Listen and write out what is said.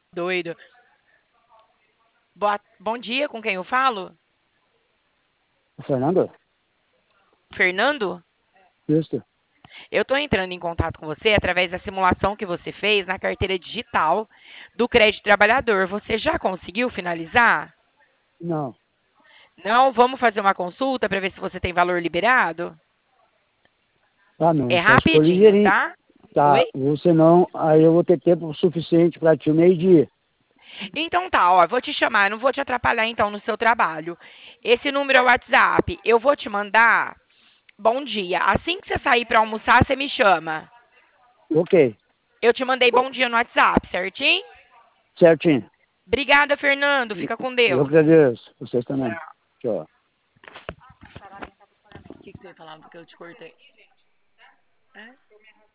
Doido. Bom dia, com quem eu falo? Fernando? Fernando? Isso. Eu estou entrando em contato com você através da simulação que você fez na carteira digital do crédito trabalhador. Você já conseguiu finalizar? Não. Não? Vamos fazer uma consulta para ver se você tem valor liberado? Ah, não. É Só se for rapidinho, ligeirinho. tá? Tá. Oi? Você não, aí eu vou ter tempo suficiente para ti meio-dia. Então tá, ó, vou te chamar, eu não vou te atrapalhar então no seu trabalho. Esse número é o WhatsApp. Eu vou te mandar. Bom dia. Assim que você sair para almoçar, você me chama. Ok. Eu te mandei bom dia no WhatsApp, certinho? Certinho. Obrigada, Fernando. Fica com Eu Deus. agradeço. Vocês também. Tchau. O que você ia falar que eu te cortei?